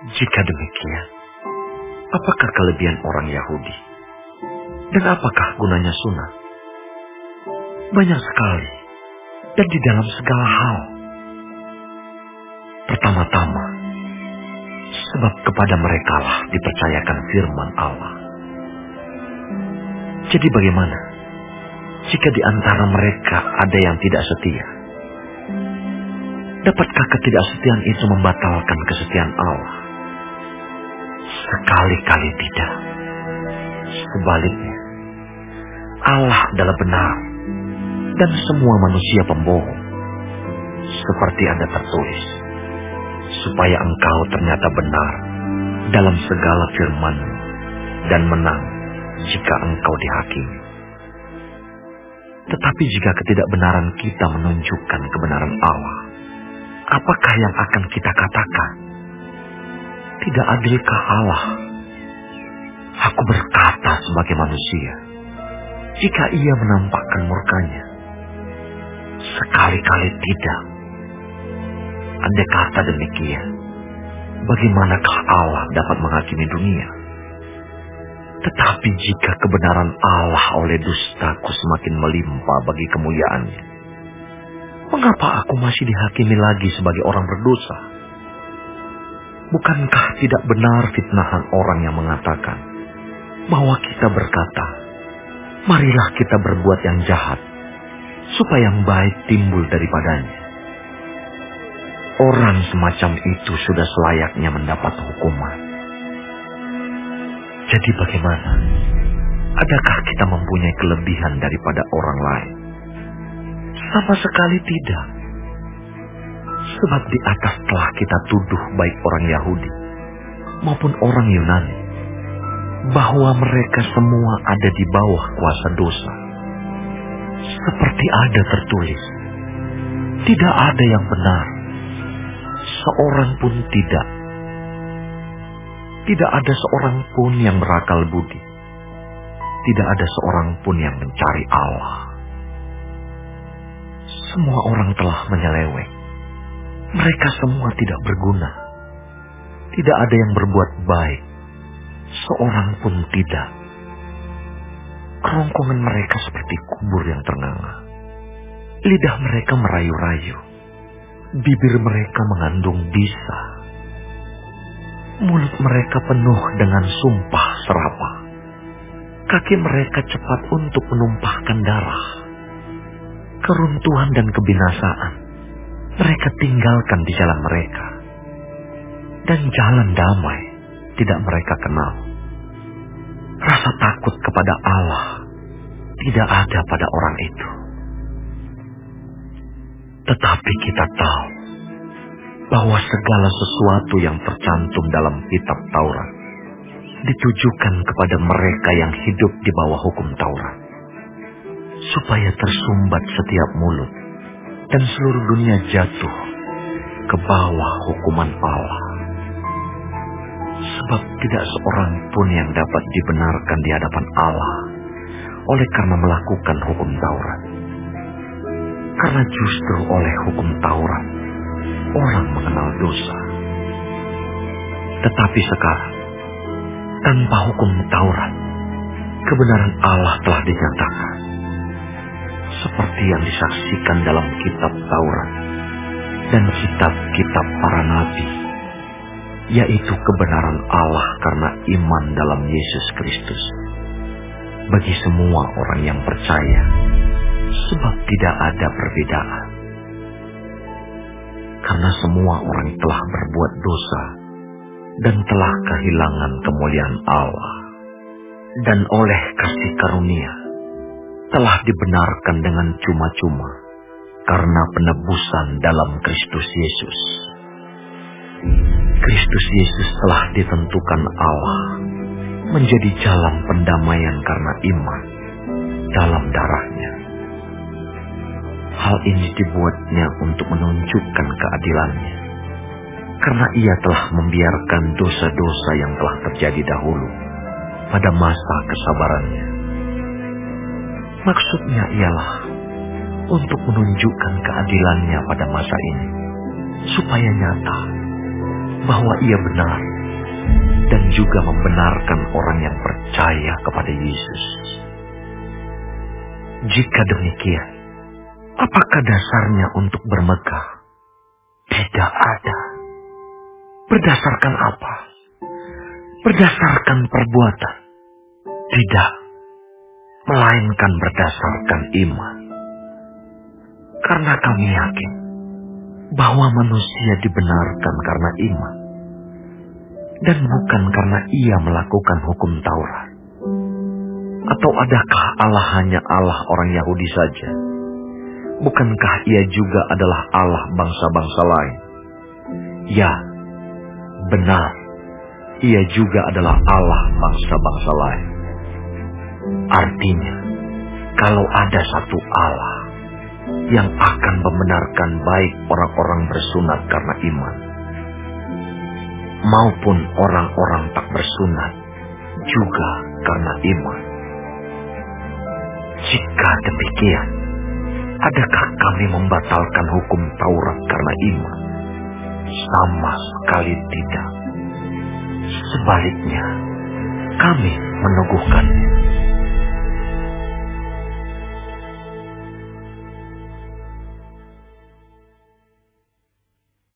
Jika demikian, apakah kelebihan orang Yahudi? Dan apakah gunanya sunat? Banyak sekali, dan di dalam segala hal. Pertama-tama, sebab kepada merekalah dipercayakan firman Allah. Jadi bagaimana jika di antara mereka ada yang tidak setia? Dapatkah ketidaksetiaan itu membatalkan kesetiaan Allah? Sekali-kali tidak. Sebaliknya, Allah adalah benar dan semua manusia pembohong. Seperti ada tertulis, supaya engkau ternyata benar dalam segala firman dan menang jika engkau dihakimi. Tetapi jika ketidakbenaran kita menunjukkan kebenaran Allah, apakah yang akan kita katakan? Tidak adilkah Allah? Aku berkata sebagai manusia, jika ia menampakkan murkanya. Sekali-kali tidak. Andai kata demikian, bagaimanakah Allah dapat menghakimi dunia? Tetapi jika kebenaran Allah oleh dustaku semakin melimpah bagi kemuliaannya, mengapa aku masih dihakimi lagi sebagai orang berdosa? Bukankah tidak benar fitnahan orang yang mengatakan bahwa kita berkata, marilah kita berbuat yang jahat, supaya yang baik timbul daripadanya. Orang semacam itu sudah selayaknya mendapat hukuman. Jadi bagaimana? Adakah kita mempunyai kelebihan daripada orang lain? Sama sekali tidak. Sebab di atas telah kita tuduh baik orang Yahudi maupun orang Yunani, bahwa mereka semua ada di bawah kuasa dosa. Seperti ada tertulis, tidak ada yang benar, seorang pun tidak. Tidak ada seorang pun yang berakal budi. Tidak ada seorang pun yang mencari Allah. Semua orang telah menyeleweng. Mereka semua tidak berguna. Tidak ada yang berbuat baik. Seorang pun tidak. Kerongkongan mereka seperti kubur yang ternganga. Lidah mereka merayu-rayu. Bibir mereka mengandung bisa. Mulut mereka penuh dengan sumpah serapah. Kaki mereka cepat untuk menumpahkan darah. Keruntuhan dan kebinasaan mereka tinggalkan di jalan mereka. Dan jalan damai tidak mereka kenal. Rasa takut kepada Allah tidak ada pada orang itu. Tetapi kita tahu bahwa segala sesuatu yang tercantum dalam kitab Taurat ditujukan kepada mereka yang hidup di bawah hukum Taurat, supaya tersumbat setiap mulut dan seluruh dunia jatuh ke bawah hukuman Allah. Sebab tidak seorang pun yang dapat dibenarkan di hadapan Allah oleh karena melakukan hukum Taurat. Karena justru oleh hukum Taurat orang mengenal dosa. Tetapi sekarang, tanpa hukum Taurat, kebenaran Allah telah dinyatakan. Seperti yang disaksikan dalam kitab Taurat dan kitab-kitab para nabi, yaitu kebenaran Allah karena iman dalam Yesus Kristus bagi semua orang yang percaya, sebab tidak ada perbedaan. Karena semua orang telah berbuat dosa dan telah kehilangan kemuliaan Allah, dan oleh kasih karunia telah dibenarkan dengan cuma-cuma karena penebusan dalam Kristus Yesus. Kristus Yesus telah ditentukan Allah menjadi jalan pendamaian karena iman dalam darahnya. Hal ini dibuatnya untuk menunjukkan keadilannya, karena ia telah membiarkan dosa-dosa yang telah terjadi dahulu pada masa kesabarannya. Maksudnya ialah untuk menunjukkan keadilannya pada masa ini, supaya nyata bahwa ia benar dan juga membenarkan orang yang percaya kepada Yesus. Jika demikian, apakah dasarnya untuk bermegah? Tidak ada. Berdasarkan apa? Berdasarkan perbuatan? Tidak, melainkan berdasarkan iman. Karena kami yakin bahwa manusia dibenarkan karena iman, dan bukan karena ia melakukan hukum Taurat. Atau adakah Allah hanya Allah orang Yahudi saja? Bukankah ia juga adalah Allah bangsa-bangsa lain? Ya, benar, ia juga adalah Allah bangsa-bangsa lain. Artinya, kalau ada satu Allah yang akan membenarkan baik orang-orang bersunat karena iman, maupun orang-orang tak bersunat juga karena iman. Jika demikian, adakah kami membatalkan hukum Taurat karena iman? Sama sekali tidak. Sebaliknya, kami meneguhkannya.